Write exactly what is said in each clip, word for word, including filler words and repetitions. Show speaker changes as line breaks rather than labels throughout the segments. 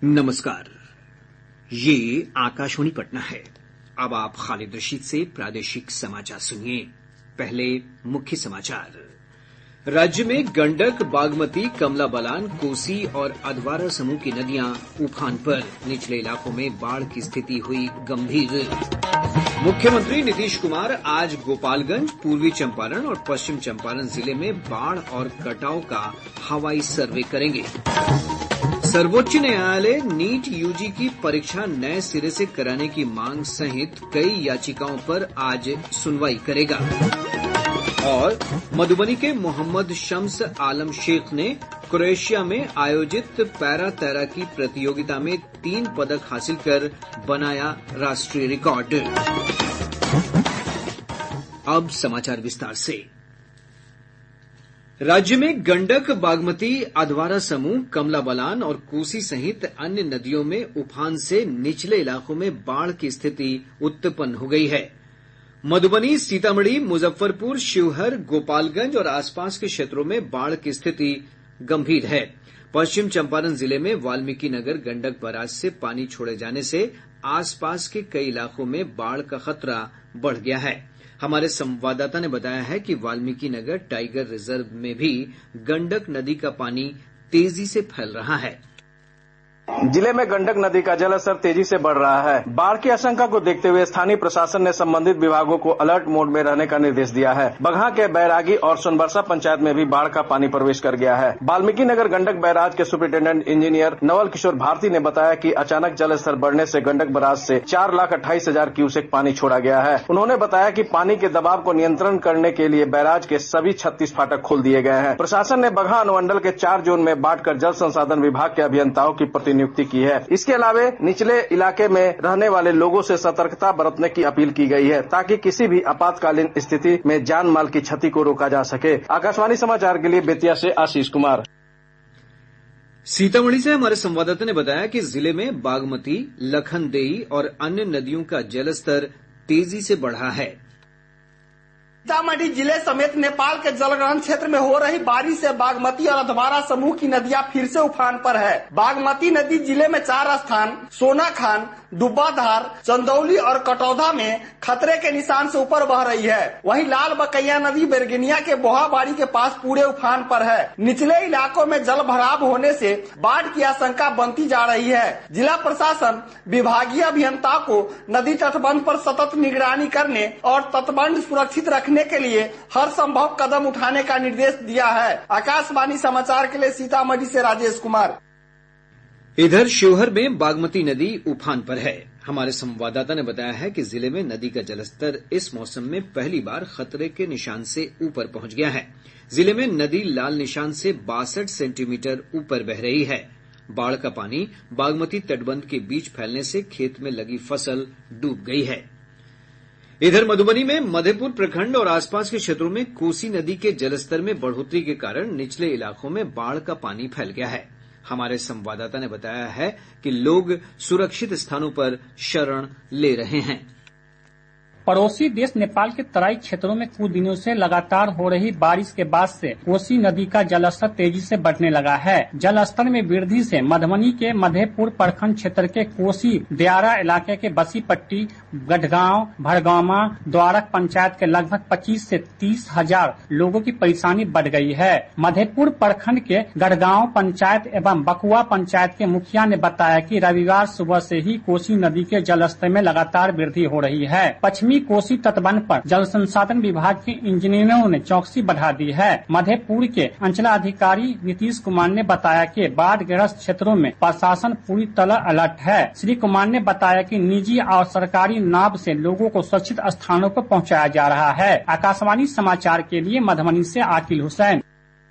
नमस्कार, ये आकाशवाणी पटना है। अब आप खालिद रशीद से प्रादेशिक समाचार सुनिए। पहले मुख्य समाचार। राज्य में गंडक, बागमती, कमला बलान, कोसी और अधवारा समूह की नदियां उफान पर। निचले इलाकों में बाढ़ की स्थिति हुई गंभीर। मुख्यमंत्री नीतीश कुमार आज गोपालगंज, पूर्वी चंपारण और पश्चिम चंपारण जिले में बाढ़ और कटाव का हवाई सर्वे करेंगे। सर्वोच्च न्यायालय नीट यूजी की परीक्षा नए सिरे से कराने की मांग सहित कई याचिकाओं पर आज सुनवाई करेगा। और मधुबनी के मोहम्मद शम्स आलम शेख ने क्रोएशिया में आयोजित पैरा तैराकी प्रतियोगिता में तीन पदक हासिल कर बनाया राष्ट्रीय रिकॉर्ड। अब समाचार विस्तार से। राज्य में गंडक, बागमती, अधवारा समूह, कमला बलान और कोसी सहित अन्य नदियों में उफान से निचले इलाकों में बाढ़ की स्थिति उत्पन्न हो गई है। मधुबनी, सीतामढ़ी, मुजफ्फरपुर, शिवहर, गोपालगंज और आसपास के क्षेत्रों में बाढ़ की स्थिति गंभीर है। पश्चिम चंपारण जिले में वाल्मीकि नगर गंडक बराज से पानी छोड़े जाने से आसपास के कई इलाकों में बाढ़ का खतरा बढ़ गया है। हमारे संवाददाता ने बताया है कि वाल्मीकि नगर टाइगर रिजर्व में भी गंडक नदी का पानी तेजी से फैल रहा है।
जिले में गंडक नदी का जलस्तर तेजी से बढ़ रहा है। बाढ़ की आशंका को देखते हुए स्थानीय प्रशासन ने संबंधित विभागों को अलर्ट मोड में रहने का निर्देश दिया है। बगहा के बैरागी और सोनबरसा पंचायत में भी बाढ़ का पानी प्रवेश कर गया है। वाल्मीकि नगर गंडक बैराज के सुपरिटेंडेंट इंजीनियर नवल किशोर भारती ने बताया कि अचानक जलस्तर बढ़ने से गंडक बैराज से चार लाख अट्ठाईस हजार क्यूसेक पानी छोड़ा गया है। उन्होंने बताया कि पानी के दबाव को नियंत्रण करने के लिए बैराज के सभी छत्तीस फाटक खोल दिए गए हैं। प्रशासन ने बगहा अनुमंडल के चार जोन में बांटकर जल संसाधन विभाग के अभियंताओं की प्रतिनियुक्ति की है। इसके अलावा निचले इलाके में रहने वाले लोगों से सतर्कता बरतने की अपील की गई है ताकि किसी भी आपातकालीन स्थिति में जान माल की क्षति को रोका जा सके। आकाशवाणी समाचार के लिए बेतिया से आशीष कुमार।
सीतामढ़ी से हमारे संवाददाता ने बताया कि जिले में बागमती, लखनदेई और अन्य नदियों का जलस्तर तेजी से बढ़ा है।
सीतामढ़ी जिले समेत नेपाल के जलग्रहण क्षेत्र में हो रही बारिश से बागमती और अधवारा समूह की नदियां फिर से उफान पर है। बागमती नदी जिले में चार स्थान सोनाखान, डुब्बाधार, चंदौली और कटौधा में खतरे के निशान से ऊपर बह रही है। वहीं लाल बकैया नदी बेरगनिया के बोहाबाड़ी के पास पूरे उफान पर है। निचले इलाकों में जल भराव होने से बाढ़ की आशंका बनती जा रही है। जिला प्रशासन विभागीय अभियंताओं को नदी तटबंध पर सतत निगरानी करने और तटबंध सुरक्षित रखने के लिए हर संभव कदम उठाने का निर्देश दिया है। आकाशवाणी समाचार के लिए सीतामढ़ी से राजेश कुमार।
इधर शिवहर में बागमती नदी उफान पर है। हमारे संवाददाता ने बताया है कि जिले में नदी का जलस्तर इस मौसम में पहली बार खतरे के निशान से ऊपर पहुंच गया है। जिले में नदी लाल निशान से बासठ सेंटीमीटर ऊपर बह रही है। बाढ़ का पानी बागमती तटबंध के बीच फैलने से खेत में लगी फसल डूब गई है। इधर मधुबनी में मधेपुर प्रखंड और आसपास के क्षेत्रों में कोसी नदी के जलस्तर में बढ़ोतरी के कारण निचले इलाकों में बाढ़ का पानी फैल गया है। हमारे संवाददाता ने बताया है कि लोग सुरक्षित स्थानों पर शरण ले रहे हैं।
पड़ोसी देश नेपाल के तराई क्षेत्रों में कुछ दिनों से लगातार हो रही बारिश के बाद से कोसी नदी का जलस्तर तेजी से बढ़ने लगा है। जलस्तर में वृद्धि से मधुबनी के मधेपुर प्रखंड क्षेत्र के कोसी दियारा इलाके के बसीपट्टी, गढ़गांव, भड़गामा, द्वारक पंचायत के लगभग पच्चीस से तीस हजार लोगों की परेशानी बढ़ गई है। मधेपुर प्रखंड के गढ़गांव पंचायत एवं बकुआ पंचायत के मुखिया ने बताया कि रविवार सुबह से ही कोसी नदी के जलस्तर में लगातार वृद्धि हो रही है। पश्चिमी कोसी तटबंध पर जल संसाधन विभाग के इंजीनियरों ने चौकसी बढ़ा दी है। मधेपुर के अंचलाधिकारी नीतीश कुमार ने बताया कि बाढ़ ग्रस्त क्षेत्रों में प्रशासन पूरी तरह अलर्ट है। श्री कुमार ने बताया कि निजी और सरकारी नाव से लोगों को सुरक्षित स्थानों पर पहुंचाया जा रहा है। आकाशवाणी समाचार के लिए मधुबनी से आकिल हुसैन।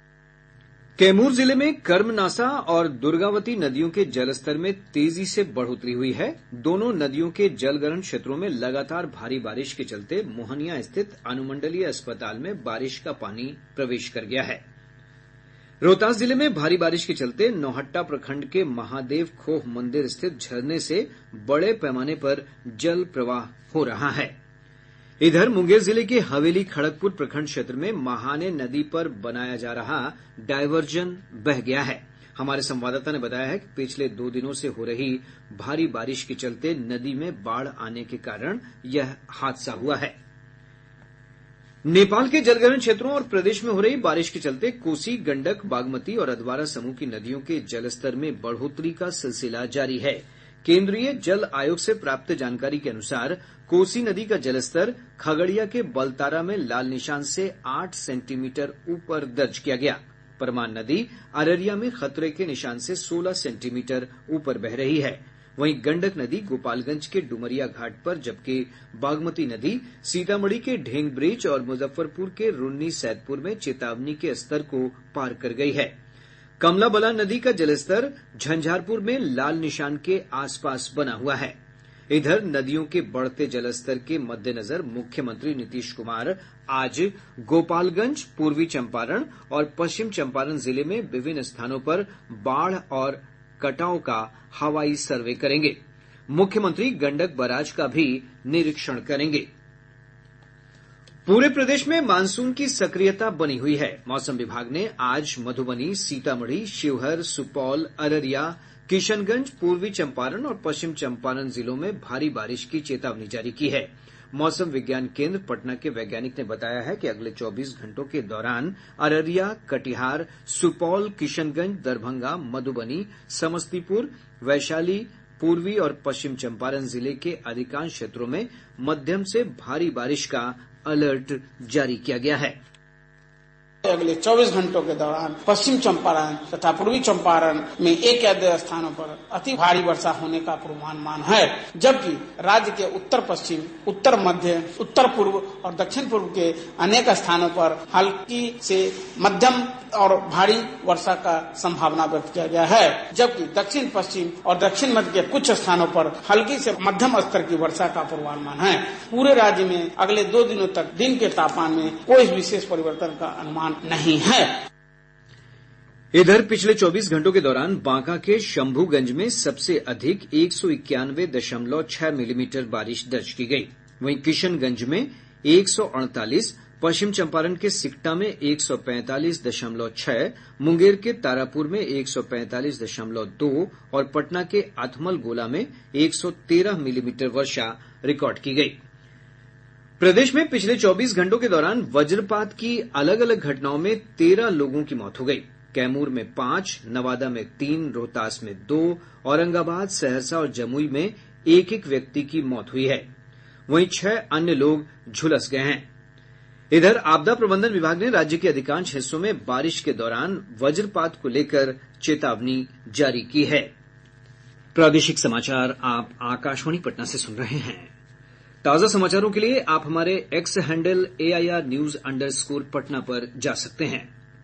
कैमूर जिले में कर्मनासा और दुर्गावती नदियों के जलस्तर में तेजी से बढ़ोतरी हुई है। दोनों नदियों के जलग्रहण क्षेत्रों में लगातार भारी बारिश के चलते मोहनिया स्थित अनुमंडलीय अस्पताल में बारिश का पानी प्रवेश कर गया है। रोहतास जिले में भारी बारिश के चलते नौहट्टा प्रखंड के महादेव खोह मंदिर स्थित झरने से बड़े पैमाने पर जल प्रवाह हो रहा है। इधर मुंगेर जिले के हवेली खड़गपुर प्रखंड क्षेत्र में महाने नदी पर बनाया जा रहा डायवर्जन बह गया है। हमारे संवाददाता ने बताया है कि पिछले दो दिनों से हो रही भारी बारिश के चलते नदी में बाढ़ आने के कारण यह हादसा हुआ है। नेपाल के जलग्रहण क्षेत्रों और प्रदेश में हो रही बारिश के चलते कोसी, गंडक, बागमती और अधवारा समूह की नदियों के जलस्तर में बढ़ोतरी का सिलसिला जारी है। केंद्रीय जल आयोग से प्राप्त जानकारी के अनुसार कोसी नदी का जलस्तर खगड़िया के बलतारा में लाल निशान से आठ सेंटीमीटर ऊपर दर्ज किया गया। परमान नदी अररिया में खतरे के निशान से सोलह सेंटीमीटर ऊपर बह रही है। वहीं गंडक नदी गोपालगंज के डुमरिया घाट पर, जबकि बागमती नदी सीतामढ़ी के ढेंग ब्रिज और मुजफ्फरपुर के रून्नी सैदपुर में चेतावनी के स्तर को पार कर गई है। कमला बलान नदी का जलस्तर झंझारपुर में लाल निशान के आसपास बना हुआ है। इधर नदियों के बढ़ते जलस्तर के मद्देनजर मुख्यमंत्री नीतीश कुमार आज गोपालगंज, पूर्वी चंपारण और पश्चिम चंपारण जिले में विभिन्न स्थानों पर बाढ़ और कटाव का हवाई सर्वे करेंगे। मुख्यमंत्री गंडक बराज का भी निरीक्षण करेंगे। पूरे प्रदेश में मानसून की सक्रियता बनी हुई है। मौसम विभाग ने आज मधुबनी, सीतामढ़ी, शिवहर, सुपौल, अररिया, किशनगंज, पूर्वी चंपारण और पश्चिम चंपारण जिलों में भारी बारिश की चेतावनी जारी की है। मौसम विज्ञान केंद्र पटना के वैज्ञानिक ने बताया है कि अगले चौबीस घंटों के दौरान अररिया, कटिहार, सुपौल, किशनगंज, दरभंगा, मधुबनी, समस्तीपुर, वैशाली, पूर्वी और पश्चिम चंपारण जिले के अधिकांश क्षेत्रों में मध्यम से भारी बारिश का अलर्ट जारी किया गया है।
अगले चौबीस घंटों के दौरान पश्चिम चंपारण तथा पूर्वी चंपारण में एक या दो स्थानों पर अति भारी वर्षा होने का पूर्वानुमान है, जबकि राज्य के उत्तर पश्चिम, उत्तर मध्य, उत्तर पूर्व और दक्षिण पूर्व के अनेक स्थानों पर हल्की से मध्यम और भारी वर्षा का संभावना व्यक्त किया गया है, जबकि दक्षिण पश्चिम और दक्षिण मध्य के कुछ स्थानों पर हल्की से मध्यम स्तर की वर्षा का पूर्वानुमान है। पूरे राज्य में अगले दो दिनों तक दिन के तापमान में कोई विशेष परिवर्तन का अनुमान नहीं है।
इधर पिछले चौबीस घंटों के दौरान बांका के शंभूगंज में सबसे अधिक एक सौ इक्यानवे दशमलव छह मिलीमीटर बारिश दर्ज की गई। वहीं किशनगंज में एक सौ अड़तालीस, पश्चिम चंपारण के सिकटा में एक सौ पैंतालीस दशमलव छह, मुंगेर के तारापुर में एक सौ पैंतालीस दशमलव दो और पटना के अथमल गोला में एक सौ तेरह मिलीमीटर वर्षा रिकॉर्ड की गई। प्रदेश में पिछले चौबीस घंटों के दौरान वज्रपात की अलग अलग घटनाओं में तेरह लोगों की मौत हो गई। कैमूर में पांच, नवादा में तीन, रोहतास में दो, औरंगाबाद, सहरसा और जमुई में एक एक व्यक्ति की मौत हुई है। वहीं छह अन्य लोग झुलस गए हैं। इधर आपदा प्रबंधन विभाग ने राज्य के अधिकांश हिस्सों में बारिश के दौरान वज्रपात को लेकर चेतावनी जारी की है। प्रादेशिक समाचार आप आकाशवाणी पटना से सुन रहे हैं। ताजा समाचारों के लिए आप हमारे X handle AIR news underscore Patna पर जा सकते हैं।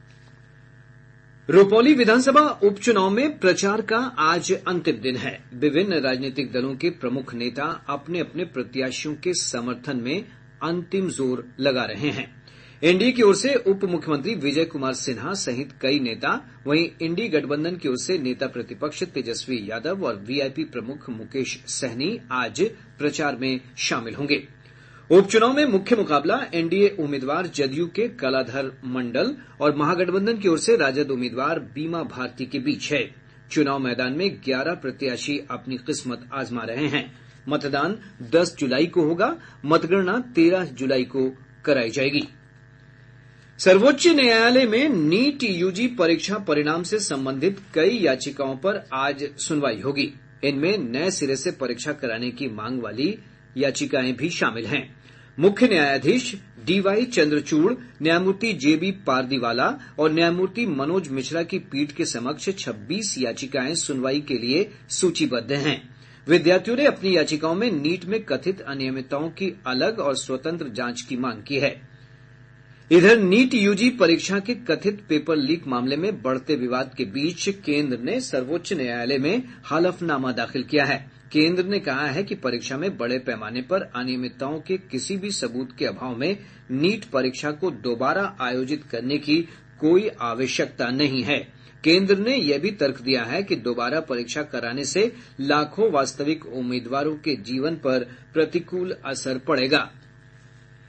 रुपौली विधानसभा उपचुनाव में प्रचार का आज अंतिम दिन है। विभिन्न राजनीतिक दलों के प्रमुख नेता अपने अपने प्रत्याशियों के समर्थन में अंतिम जोर लगा रहे हैं। एनडीए की ओर से उप मुख्यमंत्री विजय कुमार सिन्हा सहित कई नेता, वहीं इंडी गठबंधन की ओर से नेता प्रतिपक्ष तेजस्वी यादव और वीआईपी प्रमुख मुकेश सहनी आज प्रचार में शामिल होंगे। उपचुनाव में मुख्य मुकाबला एनडीए उम्मीदवार जदयू के कलाधर मंडल और महागठबंधन की ओर से राजद उम्मीदवार बीमा भारती के बीच है। चुनाव मैदान में ग्यारह प्रत्याशी अपनी किस्मत आजमा रहे हैं। मतदान दस जुलाई को होगा। मतगणना तेरह जुलाई को कराई जाएगी। सर्वोच्च न्यायालय में नीट यूजी परीक्षा परिणाम से संबंधित कई याचिकाओं पर आज सुनवाई होगी। इनमें नए सिरे से परीक्षा कराने की मांग वाली याचिकाएं भी शामिल हैं। मुख्य न्यायाधीश डीवाई चंद्रचूड़, न्यायमूर्ति जेबी पारदीवाला और न्यायमूर्ति मनोज मिश्रा की पीठ के समक्ष छब्बीस याचिकाएं सुनवाई के लिए सूचीबद्ध हैं। विद्यार्थियों ने अपनी याचिकाओं में नीट में कथित अनियमितताओं की अलग और स्वतंत्र जांच की मांग की है। इधर नीट यूजी परीक्षा के कथित पेपर लीक मामले में बढ़ते विवाद के बीच केंद्र ने सर्वोच्च न्यायालय में हलफनामा दाखिल किया है। केंद्र ने कहा है कि परीक्षा में बड़े पैमाने पर अनियमितताओं के किसी भी सबूत के अभाव में नीट परीक्षा को दोबारा आयोजित करने की कोई आवश्यकता नहीं है। केंद्र ने यह भी तर्क दिया है कि दोबारा परीक्षा कराने से लाखों वास्तविक उम्मीदवारों के जीवन पर प्रतिकूल असर पड़ेगा।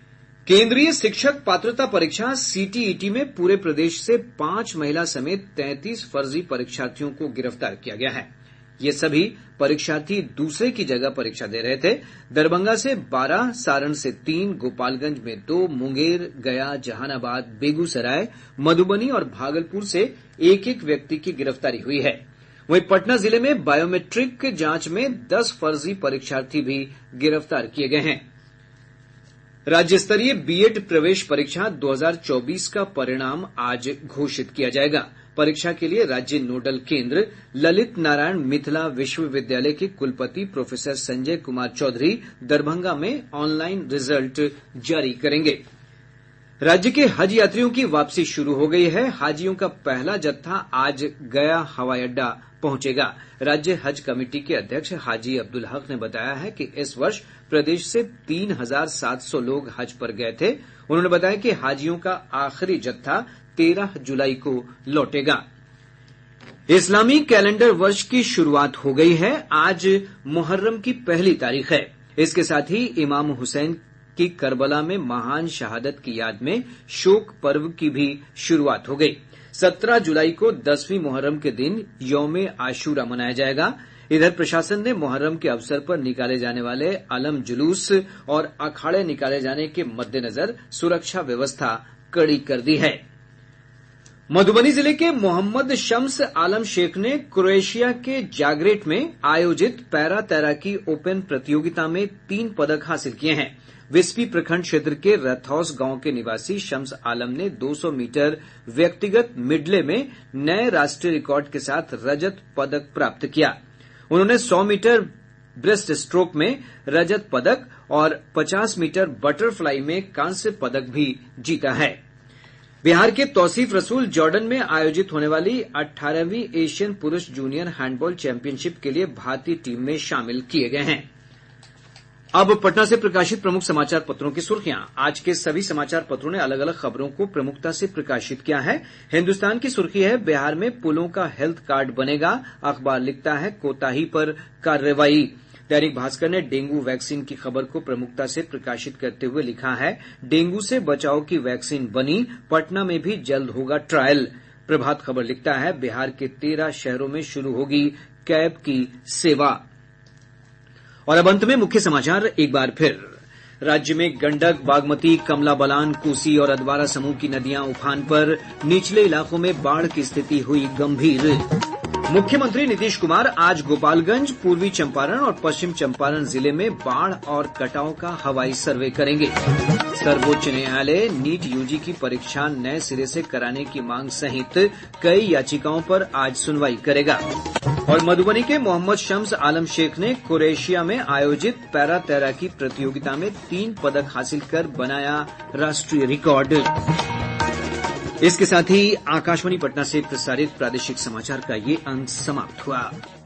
केंद्रीय शिक्षक पात्रता परीक्षा सीटीईटी में पूरे प्रदेश से पांच महिला समेत तैंतीस फर्जी परीक्षार्थियों को गिरफ्तार किया गया है। ये सभी परीक्षार्थी दूसरे की जगह परीक्षा दे रहे थे। दरभंगा से बारह, सारण से तीन, गोपालगंज में दो, मुंगेर, गया, जहानाबाद, बेगूसराय, मधुबनी और भागलपुर से एक एक व्यक्ति की गिरफ्तारी हुई है। वहीं पटना जिले में बायोमेट्रिक जांच में दस फर्जी परीक्षार्थी भी गिरफ्तार किए गए हैं। राज्य स्तरीय बीएड प्रवेश परीक्षा दो हज़ार चौबीस का परिणाम आज घोषित किया जाएगा। परीक्षा के लिए राज्य नोडल केंद्र ललित नारायण मिथिला विश्वविद्यालय के कुलपति प्रोफेसर संजय कुमार चौधरी दरभंगा में ऑनलाइन रिजल्ट जारी करेंगे। राज्य के हज यात्रियों की वापसी शुरू हो गई है। हाजियों का पहला जत्था आज गया हवाई अड्डा पहुंचेगा। राज्य हज कमेटी के अध्यक्ष हाजी अब्दुल हक ने बताया है कि इस वर्ष प्रदेश से तीन हजार सात सौ लोग हज पर गए थे। उन्होंने बताया कि हाजियों का आखिरी जत्था तेरह जुलाई को लौटेगा। इस्लामी कैलेंडर वर्ष की शुरुआत हो गई है। आज मुहर्रम की पहली तारीख है। इसके साथ ही इमाम हुसैन की करबला में महान शहादत की याद में शोक पर्व की भी शुरुआत हो गई। सत्रह जुलाई को दसवीं मुहर्रम के दिन यौमे आशूरा मनाया जाएगा। इधर प्रशासन ने मुहर्रम के अवसर पर निकाले जाने वाले अलम जुलूस और अखाड़े निकाले जाने के मद्देनजर सुरक्षा व्यवस्था कड़ी कर दी है। मधुबनी जिले के मोहम्मद शम्स आलम शेख ने क्रोएशिया के जाग्रेट में आयोजित पैरा तैराकी ओपन प्रतियोगिता में तीन पदक हासिल किए हैं। विस्पी प्रखंड क्षेत्र के रथौस गांव के निवासी शम्स आलम ने दो सौ मीटर व्यक्तिगत मिडले में नए राष्ट्रीय रिकॉर्ड के साथ रजत पदक प्राप्त किया। उन्होंने सौ मीटर ब्रेस्ट स्ट्रोक में रजत पदक और पचास मीटर बटरफ्लाई में कांस्य पदक भी जीता है। बिहार के तौसीफ रसूल जॉर्डन में आयोजित होने वाली अठारहवीं एशियन पुरुष जूनियर हैंडबॉल चैंपियनशिप के लिए भारतीय टीम में शामिल किए गए हैं। अब पटना से प्रकाशित प्रमुख समाचार पत्रों की सुर्खियां। आज के सभी समाचार पत्रों ने अलग अलग खबरों को प्रमुखता से प्रकाशित किया है। हिन्दुस्तान की सुर्खी है बिहार में पुलों का हेल्थ कार्ड बनेगा। अखबार लिखता है कोताही पर कार्रवाई। दैनिक भास्कर ने डेंगू वैक्सीन की खबर को प्रमुखता से प्रकाशित करते हुए लिखा है डेंगू से बचाव की वैक्सीन बनी, पटना में भी जल्द होगा ट्रायल। प्रभात खबर लिखता है बिहार के तेरह शहरों में शुरू होगी कैब की सेवा। और अब अंत में मुख्य समाचार एक बार फिर। राज्य में गंडक, बागमती, कमला बलान, कोसी और अधवारा समूह की नदियां उफान पर। निचले इलाकों में बाढ़ की स्थिति हुई गंभीर। मुख्यमंत्री नीतीश कुमार आज गोपालगंज, पूर्वी चंपारण और पश्चिम चंपारण जिले में बाढ़ और कटाव का हवाई सर्वे करेंगे। सर्वोच्च न्यायालय नीट यूजी की परीक्षा नए सिरे से कराने की मांग सहित कई याचिकाओं पर आज सुनवाई करेगा। और मधुबनी के मोहम्मद शम्स आलम शेख ने क्रोएशिया में आयोजित पैरा तैराकी प्रतियोगिता में तीन पदक हासिल कर बनाया राष्ट्रीय रिकॉर्ड। इसके साथ ही आकाशवाणी पटना से प्रसारित प्रादेशिक समाचार का ये अंक समाप्त हुआ।